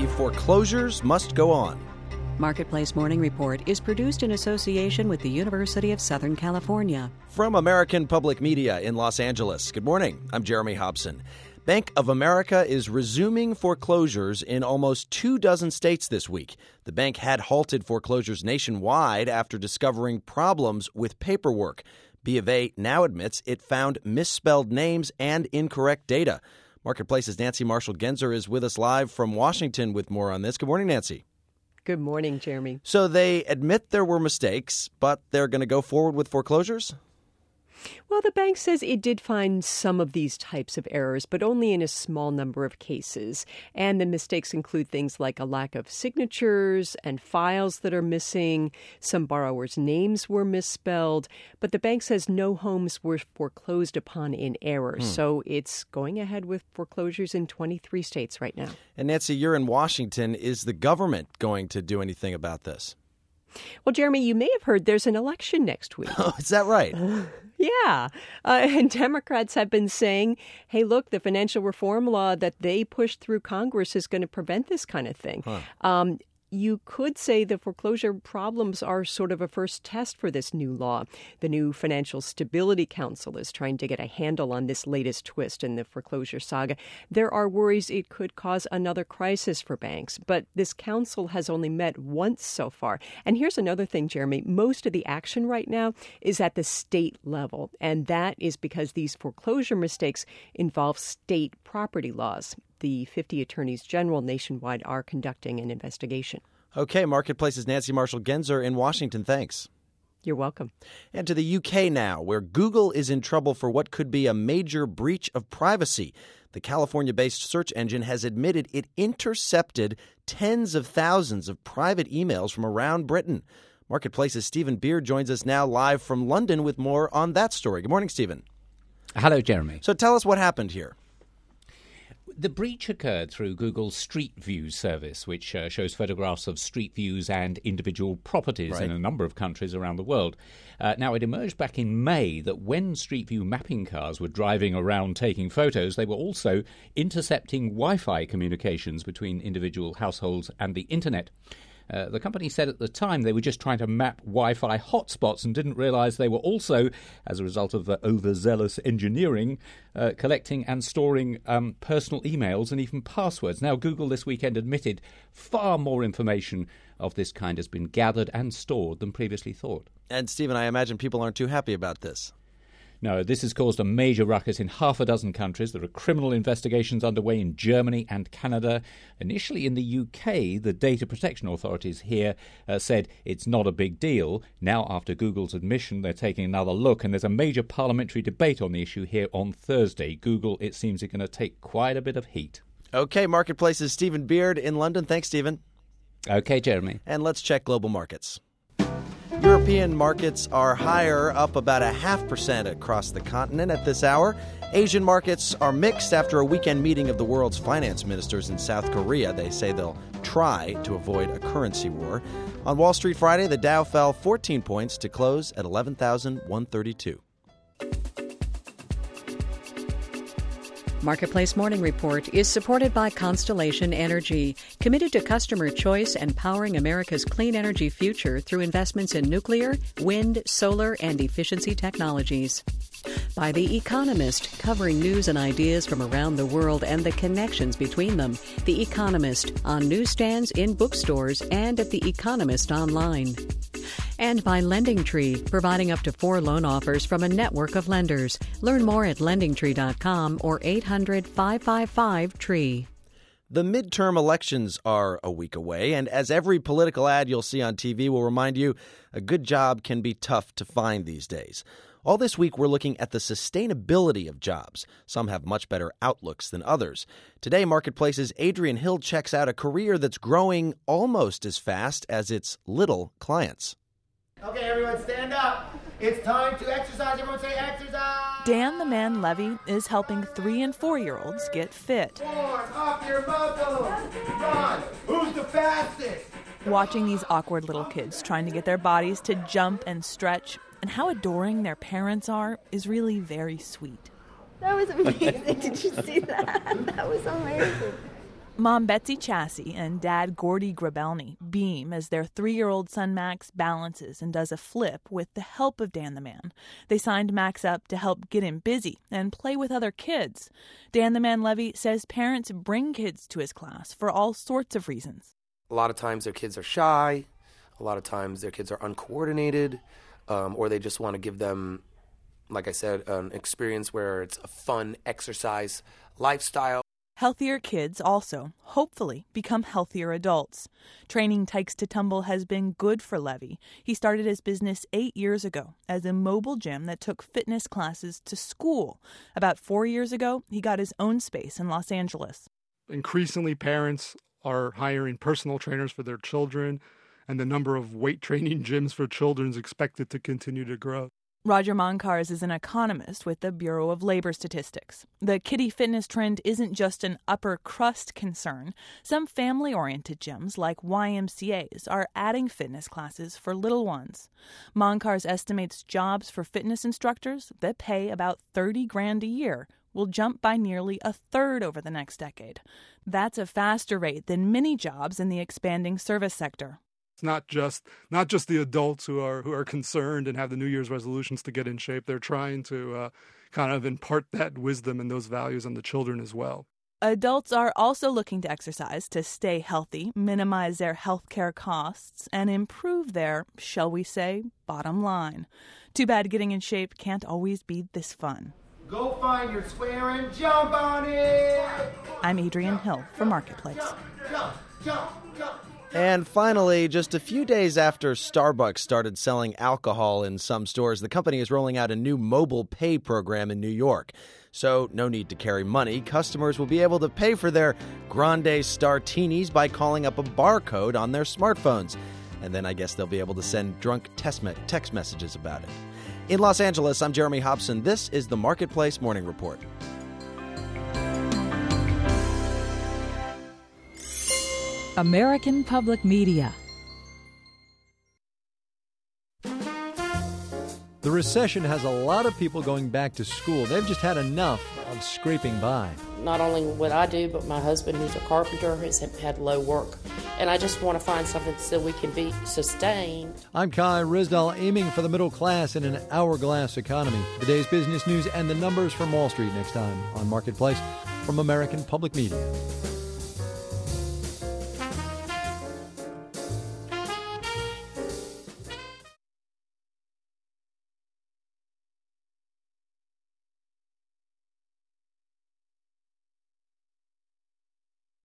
foreclosures must go on. Marketplace Morning Report is produced in association with the University of Southern California. From American Public Media in Los Angeles, good morning. I'm Jeremy Hobson. Bank of America is resuming foreclosures in almost 24 states this week. The bank had halted foreclosures nationwide after discovering problems with paperwork. B of A now admits it found misspelled names and incorrect data. Marketplace's Nancy Marshall-Genzer is with us live from Washington with more on this. Good morning, Nancy. Good morning, Jeremy. So they admit there were mistakes, but they're going to go forward with foreclosures? Well, the bank says it did find some of these types of errors, but only in a small number of cases. And the mistakes include things like a lack of signatures and files that are missing. Some borrowers' names were misspelled. But the bank says no homes were foreclosed upon in error. So it's going ahead with foreclosures in 23 states right now. And Nancy, you're in Washington. Is the government going to do anything about this? Well, Jeremy, you may have heard there's an election next week. Oh, is that right? Yeah. And Democrats have been saying, hey, look, the financial reform law that they pushed through Congress is going to prevent this kind of thing. You could say the foreclosure problems are sort of a first test for this new law. The new Financial Stability Council is trying to get a handle on this latest twist in the foreclosure saga. There are worries it could cause another crisis for banks, but this council has only met once so far. And here's another thing, Jeremy. Most of the action right now is at the state level, and that is because these foreclosure mistakes involve state property laws. The 50 attorneys general nationwide are conducting an investigation. Okay, Marketplace's Nancy Marshall-Genzer in Washington. Thanks. You're welcome. And to the UK now, where Google is in trouble for what could be a major breach of privacy. The California-based search engine has admitted it intercepted tens of thousands of private emails from around Britain. Marketplace's Stephen Beard joins us now live from London with more on that story. Good morning, Stephen. Hello, Jeremy. So tell us what happened here. The breach occurred through Google's Street View service, which shows photographs of street views and individual properties in a number of countries around the world. Now, it emerged back in May that when Street View mapping cars were driving around taking photos, they were also intercepting Wi-Fi communications between individual households and the internet. The company said at the time they were just trying to map Wi-Fi hotspots and didn't realize they were also, as a result of overzealous engineering, collecting and storing personal emails and even passwords. Now, Google this weekend admitted far more information of this kind has been gathered and stored than previously thought. And, Stephen, I imagine people aren't too happy about this. No, this has caused a major ruckus in half a dozen countries. There are criminal investigations underway in Germany and Canada. Initially in the UK, the data protection authorities here said it's not a big deal. Now, after Google's admission, they're taking another look, and there's a major parliamentary debate on the issue here on Thursday. Google, it seems, is going to take quite a bit of heat. Okay, Marketplace's Stephen Beard in London. Thanks, Stephen. Okay, Jeremy. And let's check global markets. European markets are higher, up about 0.5% across the continent at this hour. Asian markets are mixed after a weekend meeting of the world's finance ministers in South Korea. They say they'll try to avoid a currency war. On Wall Street Friday, the Dow fell 14 points to close at 11,132. Marketplace Morning Report is supported by Constellation Energy, committed to customer choice and powering America's clean energy future through investments in nuclear, wind, solar, and efficiency technologies. By The Economist, covering news and ideas from around the world and the connections between them. The Economist, on newsstands, in bookstores, and at The Economist online. And by LendingTree, providing up to 4 loan offers from a network of lenders. Learn more at LendingTree.com or 800-555-TREE. The midterm elections are a week away, and as every political ad you'll see on TV will remind you, a good job can be tough to find these days. All this week, we're looking at the sustainability of jobs. Some have much better outlooks than others. Today, Marketplace's Adrian Hill checks out a career that's growing almost as fast as its little clients. Okay, everyone, stand up. It's time to exercise. Everyone say exercise. Dan the Man Levy is helping 3- and 4-year-olds get fit. Warm up your muscles. Run. Who's the fastest? Watching these awkward little kids trying to get their bodies to jump and stretch and how adoring their parents are is really very sweet. That was amazing. Did you see that? That was amazing. Mom Betsy Chassie and Dad Gordy Grabelny beam as their 3-year-old son Max balances and does a flip with the help of Dan the Man. They signed Max up to help get him busy and play with other kids. Dan the Man Levy says parents bring kids to his class for all sorts of reasons. A lot of times their kids are shy. A lot of times their kids are uncoordinated, or they just want to give them, like I said, an experience where it's a fun exercise lifestyle. Healthier kids also, hopefully, become healthier adults. Training Tykes to Tumble has been good for Levy. He started his business 8 years ago as a mobile gym that took fitness classes to school. About 4 years ago, he got his own space in Los Angeles. Increasingly, parents are hiring personal trainers for their children, and the number of weight training gyms for children is expected to continue to grow. Roger Moncars is an economist with the Bureau of Labor Statistics. The kiddie fitness trend isn't just an upper crust concern. Some family-oriented gyms, like YMCAs, are adding fitness classes for little ones. Moncars estimates jobs for fitness instructors that pay about $30,000 a year will jump by nearly a third over the next decade. That's a faster rate than many jobs in the expanding service sector. It's not just the adults who are concerned and have the New Year's resolutions to get in shape. They're trying to kind of impart that wisdom and those values on the children as well. Adults are also looking to exercise to stay healthy, minimize their healthcare costs, and improve their, shall we say, bottom line. Too bad getting in shape can't always be this fun. Go find your square and jump on it! I'm Adrienne Hill for Marketplace. Jump, jump, jump. And finally, just a few days after Starbucks started selling alcohol in some stores, the company is rolling out a new mobile pay program in New York. So no need to carry money. Customers will be able to pay for their Grande Startinis by calling up a barcode on their smartphones. And then I guess they'll be able to send drunk text messages about it. In Los Angeles, I'm Jeremy Hobson. This is the Marketplace Morning Report. American Public Media. The recession has a lot of people going back to school. They've just had enough of scraping by. Not only what I do, but my husband, who's a carpenter, has had low work. And I just want to find something so we can be sustained. I'm Kai Risdal, aiming for the middle class in an hourglass economy. The day's business news and the numbers from Wall Street next time on Marketplace from American Public Media.